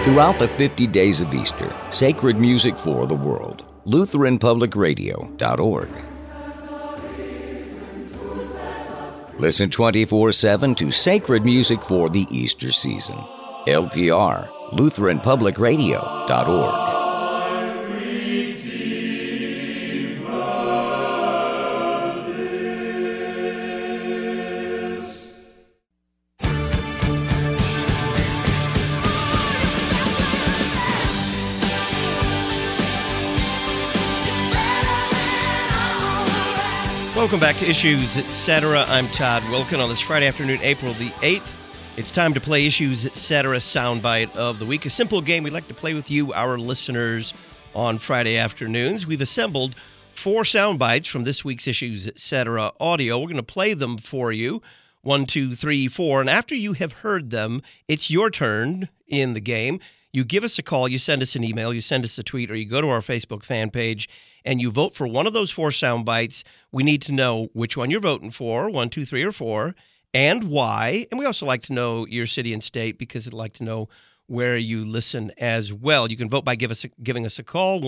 Throughout the 50 days of Easter, sacred music for the world. LutheranPublicRadio.org. Listen 24/7 to sacred music for the Easter season. LPR, LutheranPublicRadio.org. Welcome back to Issues, Etc. I'm Todd Wilkin on this Friday afternoon, April the 8th. It's time to play Issues, Etc. Soundbite of the Week, a simple game we like to play with you, our listeners, on Friday afternoons. We've assembled 4 soundbites from this week's Issues, Etc. audio. We're going to play them for you, 1, 2, 3, 4, and after you have heard them, it's your turn in the game. You give us a call, you send us an email, you send us a tweet, or you go to our Facebook fan page, and you vote for one of those 4 sound bites. We need to know which one you're voting for, 1, 2, 3, or 4, and why. And we also like to know your city and state because we'd like to know where you listen as well. You can vote by giving us a call,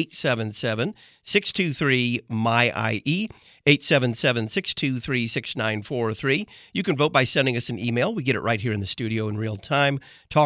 1-877-623-MY-IE, 877-623-6943. You can vote by sending us an email. We get it right here in the studio in real time.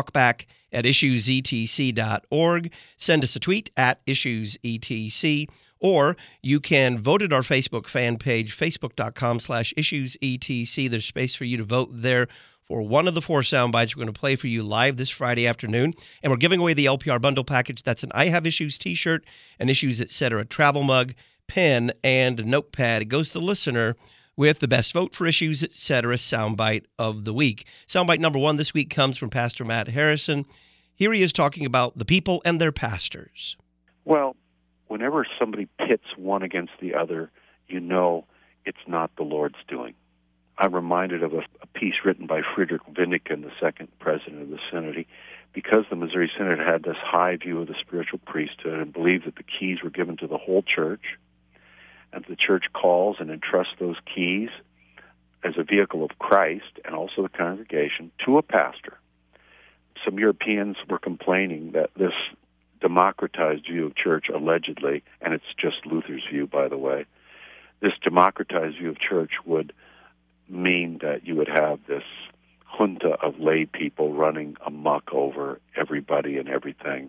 Talkback@issuesetc.org. Send us a tweet @issuesetc. Or you can vote at our Facebook fan page, facebook.com/issuesetc. There's space for you to vote there for one of the 4 sound bites we're going to play for you live this Friday afternoon. And we're giving away the LPR bundle package. That's an I Have Issues t-shirt, an Issues Etc. travel mug, pen, and a notepad. It goes to the listener with the best vote for Issues Etc. soundbite of the week. Soundbite number 1 this week comes from Pastor Matt Harrison. Here he is talking about the people and their pastors. Well, whenever somebody pits one against the other, you know it's not the Lord's doing. I'm reminded of a piece written by Friedrich Winnicken, the second president of the Synod. Because the Missouri Synod had this high view of the spiritual priesthood and believed that the keys were given to the whole church, and the church calls and entrusts those keys as a vehicle of Christ and also the congregation to a pastor. Some Europeans were complaining that this democratized view of church, allegedly, and it's just Luther's view, by the way, this democratized view of church would mean that you would have this junta of lay people running amok over everybody and everything,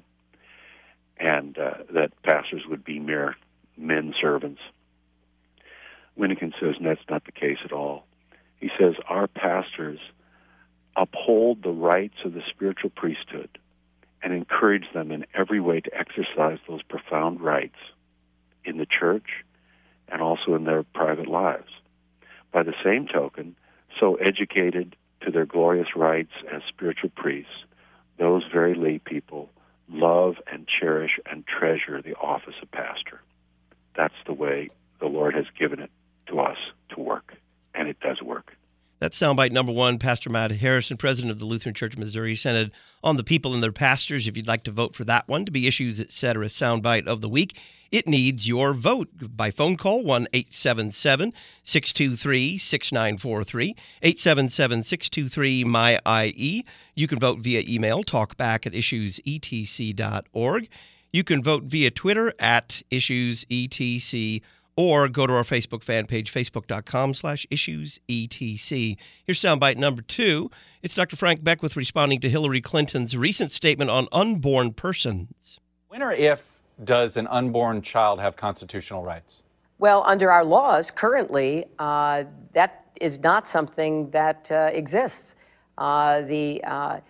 and that pastors would be mere men servants. Winnicken says that's not the case at all. He says our pastors uphold the rights of the spiritual priesthood and encourage them in every way to exercise those profound rights in the church and also in their private lives. By the same token, so educated to their glorious rights as spiritual priests, those very lay people love and cherish and treasure the office of pastor. That's the way the Lord has given it to us to work, and it does work. That's soundbite number 1, Pastor Matt Harrison, president of the Lutheran Church of Missouri Synod, on the people and their pastors. If you'd like to vote for that one to be Issues Etc. soundbite of the week, it needs your vote by phone call, 1-877-623-6943, 877-623-MY-IE. You can vote via email, talkback@issuesetc.org. You can vote via Twitter @issuesetc, or go to our Facebook fan page, facebook.com/issuesetc. Here's soundbite number 2. It's Dr. Frank Beckwith responding to Hillary Clinton's recent statement on unborn persons. When or if does an unborn child have constitutional rights? Well, under our laws currently, that is not something that exists. The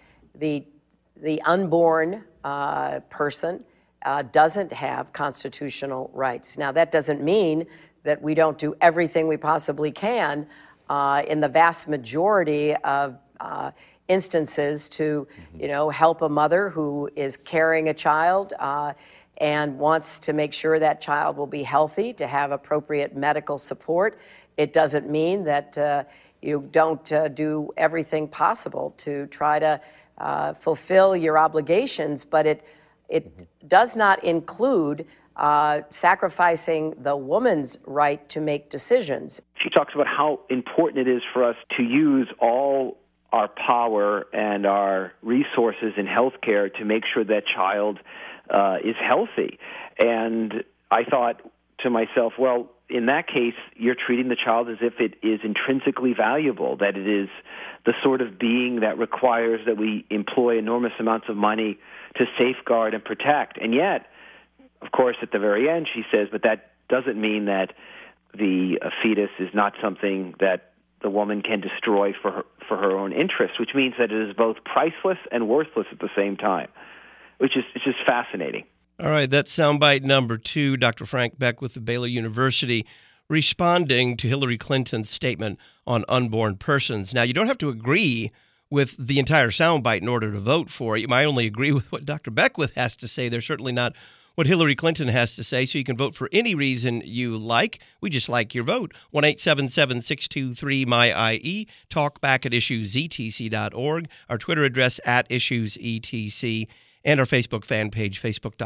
unborn person doesn't have constitutional rights. Now, that doesn't mean that we don't do everything we possibly can in the vast majority of instances to, help a mother who is carrying a child and wants to make sure that child will be healthy, to have appropriate medical support. It doesn't mean that you don't do everything possible to try to fulfill your obligations, but it does not include sacrificing the woman's right to make decisions. She talks about how important it is for us to use all our power and our resources in healthcare to make sure that child is healthy. And I thought to myself, well, in that case, you're treating the child as if it is intrinsically valuable, that it is the sort of being that requires that we employ enormous amounts of money to safeguard and protect. And yet, of course, at the very end, she says, but that doesn't mean that the fetus is not something that the woman can destroy for her own interests, which means that it is both priceless and worthless at the same time, which is it's just fascinating. All right, that's soundbite number 2. Dr. Frank Beck with the Baylor University responding to Hillary Clinton's statement on unborn persons. Now, you don't have to agree with the entire soundbite in order to vote for it. You might only agree with what Dr. Beckwith has to say. They're certainly not what Hillary Clinton has to say, so you can vote for any reason you like. We just like your vote. 1-877-623-MY-IE. Talk back at issuesetc.org. Our Twitter address at issuesetc. And our Facebook fan page,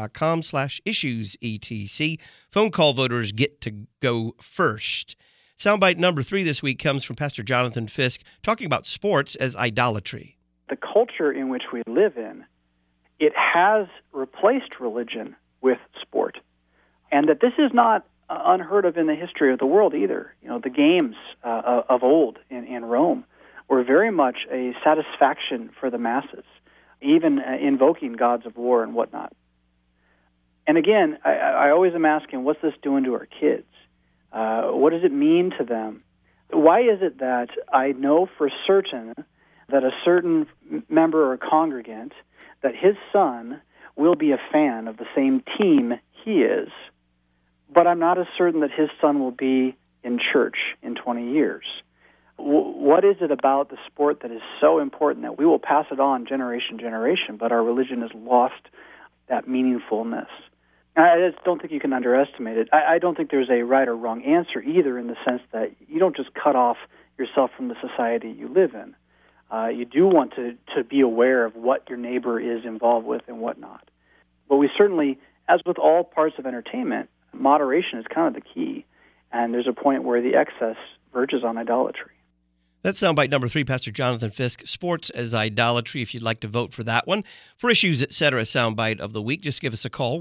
facebook.com/issuesetc. Phone call voters get to go first. Soundbite number 3 this week comes from Pastor Jonathan Fisk talking about sports as idolatry. The culture in which we live in, it has replaced religion with sport. And that this is not unheard of in the history of the world either. You know, the games of old in Rome were very much a satisfaction for the masses, even invoking gods of war and whatnot. And again, I always am asking, what's this doing to our kids? What does it mean to them? Why is it that I know for certain that a certain member or congregant, that his son will be a fan of the same team he is, but I'm not as certain that his son will be in church in 20 years? What is it about the sport that is so important that we will pass it on generation to generation, but our religion has lost that meaningfulness? I just don't think you can underestimate it. I don't think there's a right or wrong answer either, in the sense that you don't just cut off yourself from the society you live in. You do want to be aware of what your neighbor is involved with and whatnot. But we certainly, as with all parts of entertainment, moderation is kind of the key. And there's a point where the excess verges on idolatry. That's soundbite number 3, Pastor Jonathan Fisk, sports as idolatry, if you'd like to vote for that one. For Issues, Etc. soundbite of the week, just give us a call,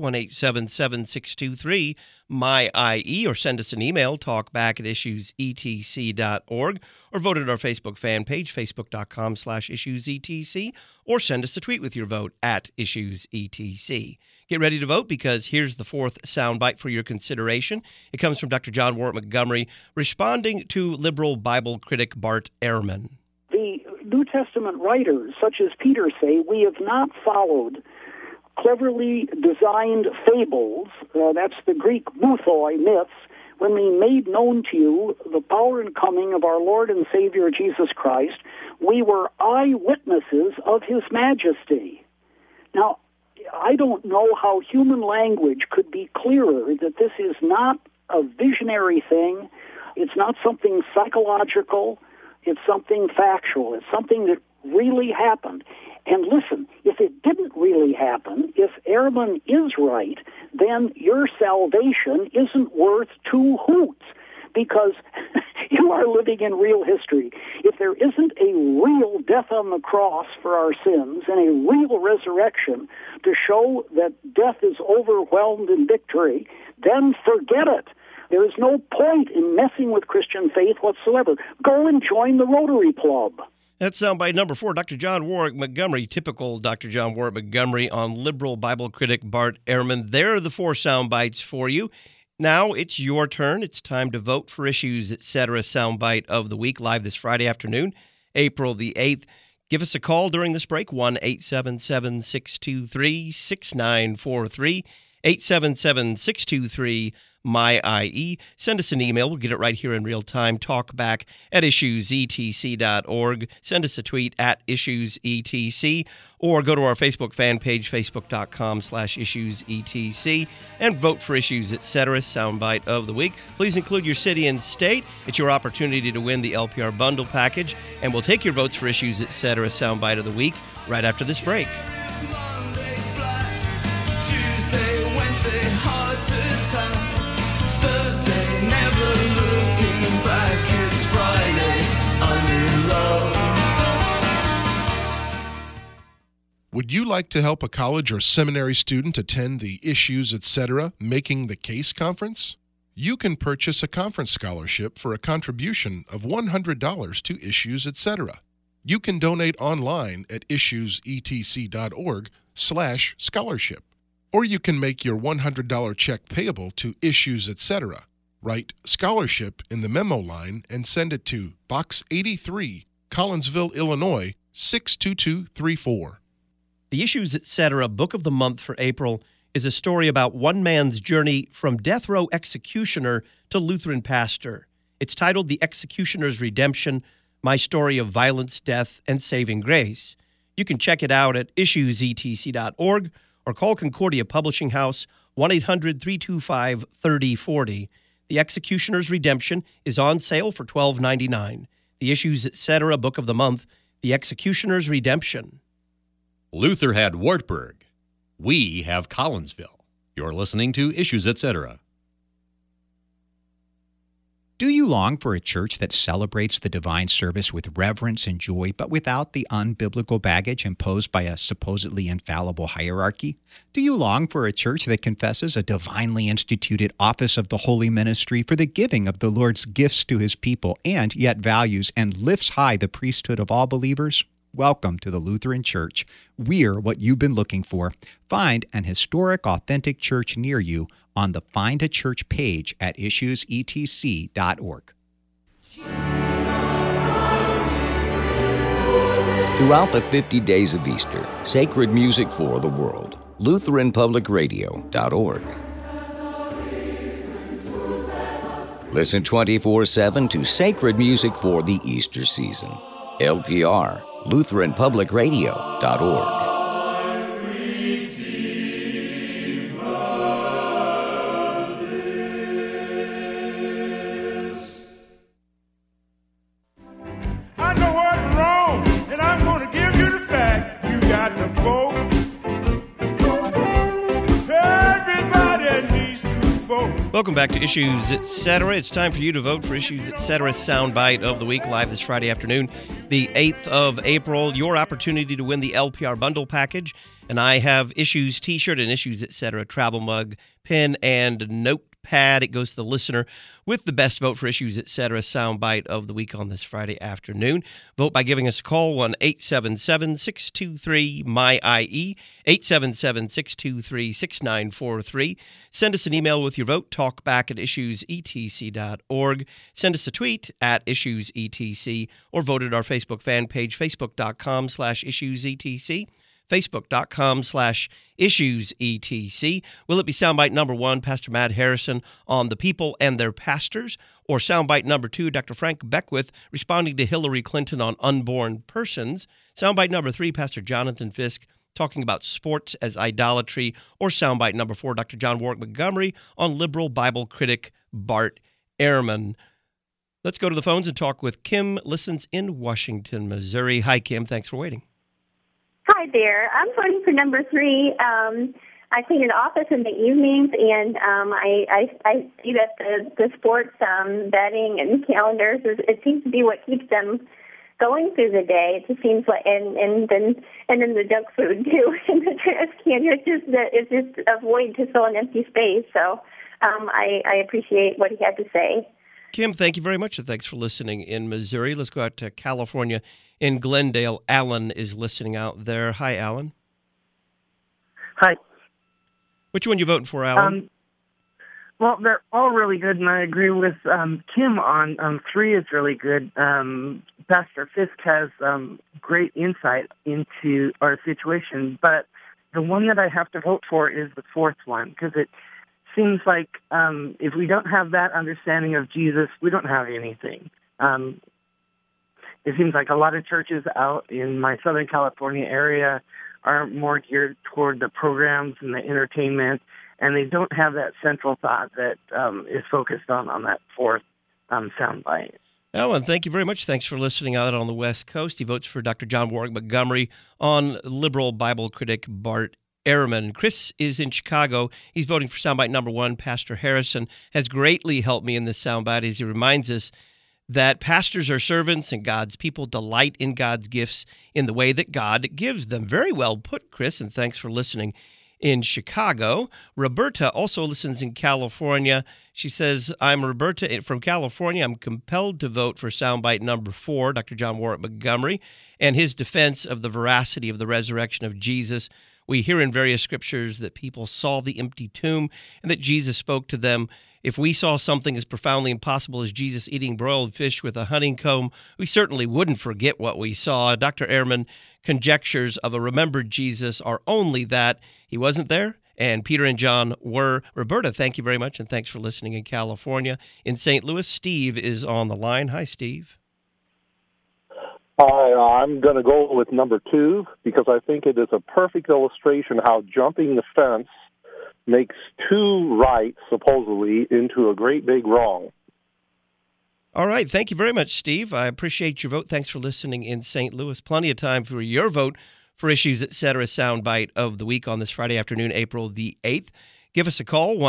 1-877-623-MY-IE, or send us an email, talkback@issuesetc.org, or vote at our Facebook fan page, facebook.com/issuesetc, or send us a tweet with your vote at issuesetc. Get ready to vote, because here's the 4th soundbite for your consideration. It comes from Dr. John Warwick Montgomery, responding to liberal Bible critic Bart Ehrman. The New Testament writers, such as Peter, say, we have not followed cleverly designed fables, that's the Greek mythoi, myths, when we made known to you the power and coming of our Lord and Savior Jesus Christ. We were eyewitnesses of his majesty. Now, I don't know how human language could be clearer that this is not a visionary thing. It's not something psychological. It's something factual. It's something that really happened. And listen, if it didn't really happen, if Ehrman is right, then your salvation isn't worth 2 hoots, because you are living in real history. If there isn't a real death on the cross for our sins and a real resurrection to show that death is overwhelmed in victory, then forget it. There is no point in messing with Christian faith whatsoever. Go and join the Rotary Club. That's soundbite number 4, Dr. John Warwick Montgomery, typical Dr. John Warwick Montgomery on liberal Bible critic Bart Ehrman. There are the 4 soundbites for you. Now it's your turn. It's time to vote for Issues, Etc. soundbite of the week, live this Friday afternoon, April the 8th. Give us a call during this break, 1-877-623-6943, 877-623-MY-IE. Send us an email. We'll get it right here in real time. Talkback at issuesetc.org. Send us a tweet at issuesetc, or go to our Facebook fan page, facebook.com/issuesetc, and vote for Issues, Etc. soundbite of the week. Please include your city and state. It's your opportunity to win the LPR bundle package, and we'll take your votes for Issues, Etc. soundbite of the week right after this break. Monday's black, Tuesday, Wednesday, hard to tell. Thursday, never looking back. It's Friday, I'm in love. Would you like to help a college or seminary student attend the Issues, Etc. Making the Case conference? You can purchase a conference scholarship for a contribution of $100 to Issues, Etc. You can donate online at issuesetc.org/scholarship. Or you can make your $100 check payable to Issues, Etc. Write Scholarship in the memo line and send it to Box 83, Collinsville, Illinois, 62234. The Issues, Etc. Book of the Month for April is a story about one man's journey from death row executioner to Lutheran pastor. It's titled The Executioner's Redemption, My Story of Violence, Death, and Saving Grace. You can check it out at issuesetc.org or call Concordia Publishing House 1-800-325-3040. The Executioner's Redemption is on sale for $12.99. The Issues, Etc. Book of the Month, The Executioner's Redemption. Luther had Wartburg. We have Collinsville. You're listening to Issues, Etc. Do you long for a church that celebrates the divine service with reverence and joy, but without the unbiblical baggage imposed by a supposedly infallible hierarchy? Do you long for a church that confesses a divinely instituted office of the holy ministry for the giving of the Lord's gifts to his people, and yet values and lifts high the priesthood of all believers? Welcome to the Lutheran Church. We're what you've been looking for. Find an historic, authentic church near you on the Find a Church page at issuesetc.org. Throughout the 50 days of Easter, sacred music for the world. LutheranPublicRadio.org. Listen 24/7 to sacred music for the Easter season. LPR, LutheranPublicRadio.org. I know what's wrong, and I'm going to give you the fact. You got to vote. Everybody needs to vote. Welcome back to Issues, Etc. It's time for you to vote for Issues, Etc. Soundbite of the Week, live this Friday afternoon, the 8th of April. Your opportunity to win the LPR Bundle Package. And I have Issues T-shirt and Issues, Etc. travel mug, pen, and notepad. It goes to the listener with the best vote for Issues, Etc. soundbite of the week on this Friday afternoon. Vote by giving us a call, 1-877-623-MY-IE, 877-623-6943. Send us an email with your vote, talkback at issuesetc.org. Send us a tweet at issuesetc, or vote at our Facebook fan page, facebook.com/issuesetc. Facebook.com/issuesetc. Will it be soundbite number 1, Pastor Matt Harrison on the people and their pastors? Or soundbite number 2, Dr. Frank Beckwith responding to Hillary Clinton on unborn persons? Soundbite number 3, Pastor Jonathan Fisk talking about sports as idolatry? Or soundbite number 4, Dr. John Warwick Montgomery on liberal Bible critic Bart Ehrman? Let's go to the phones and talk with Kim Listens in Washington, Missouri. Hi, Kim. Thanks for waiting. Hi there. I'm voting for number 3. I clean an office in the evenings, and I see that the sports betting and calendars, it seems to be what keeps them going through the day. It just seems like, and then the junk food too in the trash can. It's just a void to fill an empty space. So I appreciate what he had to say. Kim, thank you very much, and thanks for listening in Missouri. Let's go out to California. In Glendale, Alan is listening out there. Hi, Alan. Hi. Which one you voting for, Alan? Well, they're all really good, and I agree with Kim on 3 is really good. Pastor Fisk has great insight into our situation, but the one that I have to vote for is the 4th one, because it seems like if we don't have that understanding of Jesus, we don't have anything. It seems like a lot of churches out in my Southern California area are more geared toward the programs and the entertainment, and they don't have that central thought that is focused on that 4th soundbite. Alan, thank you very much. Thanks for listening out on the West Coast. He votes for Dr. John Warwick Montgomery on liberal Bible critic Bart Ehrman. Chris is in Chicago. He's voting for soundbite number 1. Pastor Harrison has greatly helped me in this soundbite as he reminds us that pastors are servants and God's people delight in God's gifts in the way that God gives them. Very well put, Chris, and thanks for listening in Chicago. Roberta also listens in California. She says, I'm Roberta from California. I'm compelled to vote for soundbite number 4, Dr. John Warwick Montgomery, and his defense of the veracity of the resurrection of Jesus. We hear in various scriptures that people saw the empty tomb and that Jesus spoke to them. If we saw something as profoundly impossible as Jesus eating broiled fish with a honeycomb, we certainly wouldn't forget what we saw. Dr. Ehrman conjectures of a remembered Jesus are only that he wasn't there, and Peter and John were. Roberta, thank you very much, and thanks for listening in California. In St. Louis, Steve is on the line. Hi, Steve. I'm going to go with number 2 because I think it is a perfect illustration how jumping the fence makes 2 rights, supposedly, into a great big wrong. All right. Thank you very much, Steve. I appreciate your vote. Thanks for listening in St. Louis. Plenty of time for your vote for Issues Etc. Soundbite of the Week on this Friday afternoon, April the 8th. Give us a call,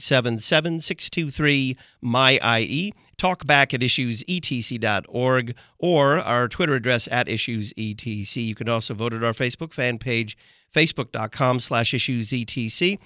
1-877-623-MY-IE. Talk back at issuesetc.org or our Twitter address at issuesetc. You can also vote at our Facebook fan page, facebook.com/issuesetc,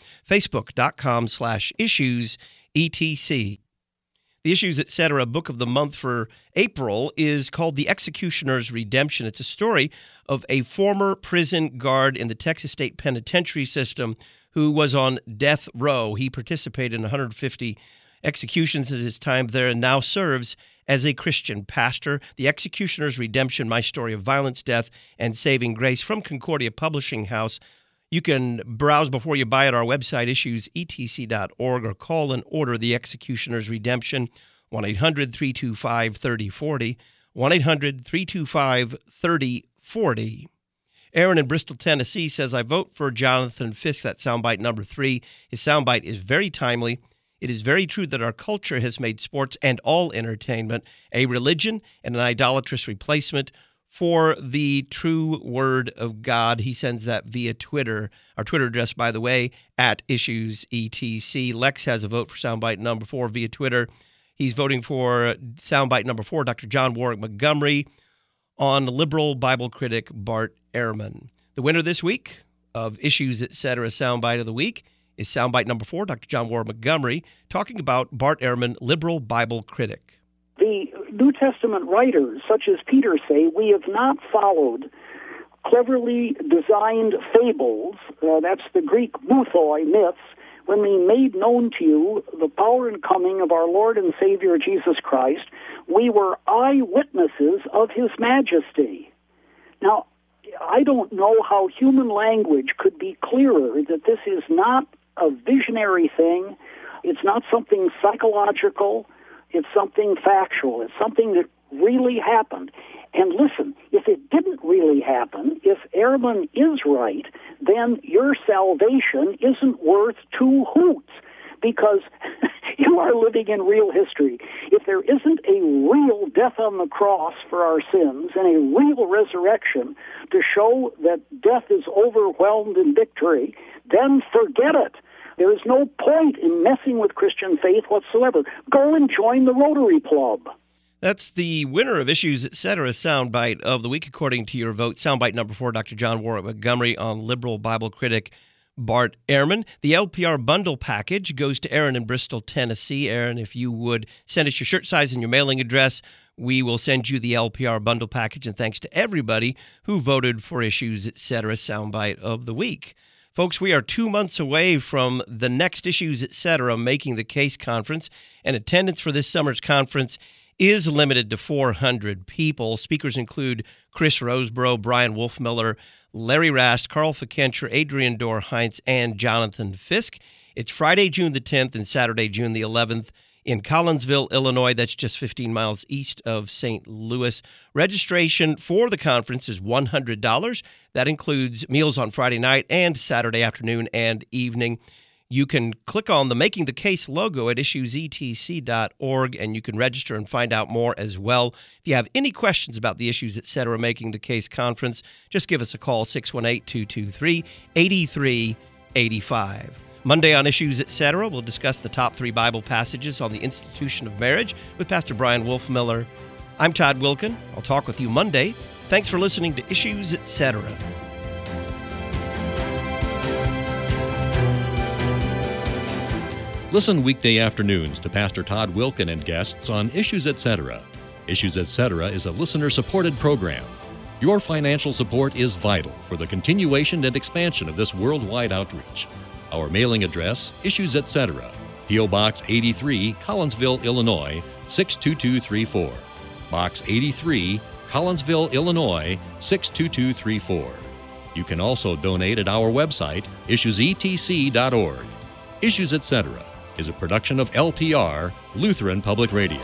facebook.com/issuesetc. The Issues Etc. book of the month for April is called The Executioner's Redemption. It's a story of a former prison guard in the Texas State Penitentiary System who was on death row. He participated in 150 executions at his time there and now serves as a Christian pastor. The Executioner's Redemption, My Story of Violence, Death, and Saving Grace from Concordia Publishing House. You can browse before you buy at our website, issuesetc.org, or call and order The Executioner's Redemption, 1-800-325-3040, 1-800-325-3040. Aaron in Bristol, Tennessee says, I vote for Jonathan Fisk. That's soundbite number 3. His soundbite is very timely. It is very true that our culture has made sports and all entertainment a religion and an idolatrous replacement for the true word of God. He sends that via Twitter. Our Twitter address, by the way, at IssuesETC. Lex has a vote for soundbite number 4 via Twitter. He's voting for soundbite number 4, Dr. John Warwick Montgomery, on liberal Bible critic Bart Ehrman. The winner this week of Issues Etc. Soundbite of the Week is soundbite number 4, Dr. John Warwick Montgomery, talking about Bart Ehrman, liberal Bible critic. The New Testament writers, such as Peter, say, we have not followed cleverly designed fables, that's the Greek muthoi myths, when we made known to you the power and coming of our Lord and Savior Jesus Christ. We were eyewitnesses of his majesty. Now, I don't know how human language could be clearer that this is not a visionary thing. It's not something psychological. It's something factual. It's something that really happened. And listen, if it didn't really happen, if Ehrman is right, then your salvation isn't worth 2 hoots, because you are living in real history. If there isn't a real death on the cross for our sins and a real resurrection to show that death is overwhelmed in victory, then forget it. There is no point in messing with Christian faith whatsoever. Go and join the Rotary Club. That's the winner of Issues Etc. Soundbite of the Week, according to your vote. Soundbite number 4, Dr. John Warwick Montgomery on liberal Bible critic Bart Ehrman. The LPR bundle package goes to Aaron in Bristol, Tennessee. Aaron, if you would send us your shirt size and your mailing address, we will send you the LPR bundle package. And thanks to everybody who voted for Issues Etc. Soundbite of the Week. Folks, we are 2 months away from the next Issues Etc. Making the Case conference, and attendance for this summer's conference is limited to 400 people. Speakers include Chris Roseborough, Brian Wolfmiller, Larry Rast, Carl Fikentra, Adrian Dorr-Heinz, and Jonathan Fisk. It's Friday, June the 10th and Saturday, June the 11th in Collinsville, Illinois. That's just 15 miles east of St. Louis. Registration for the conference is $100. That includes meals on Friday night and Saturday afternoon and evening. You can click on the Making the Case logo at issuesetc.org, and you can register and find out more as well. If you have any questions about the Issues Etc. Making the Case conference, just give us a call, 618-223-8385. Monday on Issues Etc., we'll discuss the top 3 Bible passages on the institution of marriage with Pastor Brian Wolfmiller. I'm Todd Wilken. I'll talk with you Monday. Thanks for listening to Issues Etc. Listen weekday afternoons to Pastor Todd Wilken and guests on Issues Etc. Issues Etc. is a listener-supported program. Your financial support is vital for the continuation and expansion of this worldwide outreach. Our mailing address, Issues Etc., P.O. Box 83, Collinsville, Illinois, 62234. Box 83, Collinsville, Illinois, 62234. You can also donate at our website, issuesetc.org. Issues Etc. is a production of LPR, Lutheran Public Radio.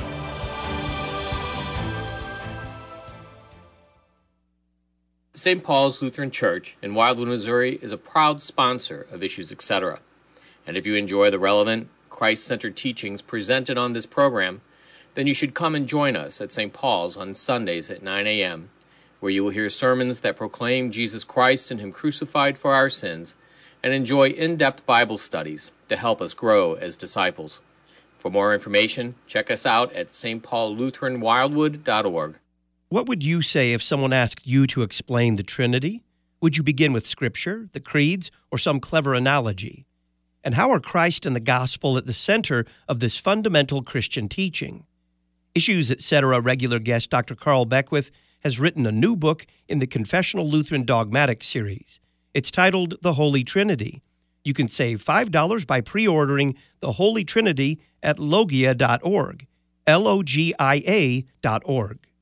St. Paul's Lutheran Church in Wildwood, Missouri is a proud sponsor of Issues Etc. And if you enjoy the relevant, Christ-centered teachings presented on this program, then you should come and join us at St. Paul's on Sundays at 9 a.m., where you will hear sermons that proclaim Jesus Christ and Him crucified for our sins, and enjoy in-depth Bible studies to help us grow as disciples. For more information, check us out at stpaullutheranwildwood.org. What would you say if someone asked you to explain the Trinity? Would you begin with Scripture, the creeds, or some clever analogy? And how are Christ and the gospel at the center of this fundamental Christian teaching? Issues Etc. regular guest Dr. Carl Beckwith has written a new book in the Confessional Lutheran Dogmatic series. It's titled The Holy Trinity. You can save $5 by pre-ordering The Holy Trinity at logia.org, Logia.org.